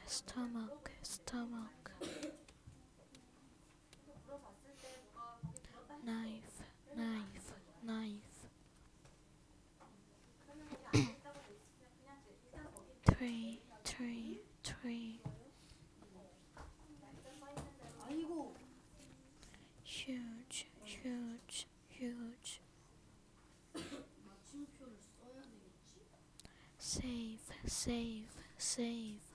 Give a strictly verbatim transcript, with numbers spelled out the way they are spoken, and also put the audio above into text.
stomach, stomach. Knife, knife, knife. Tree, tree, tree. Huge, huge, huge. Save, save, save.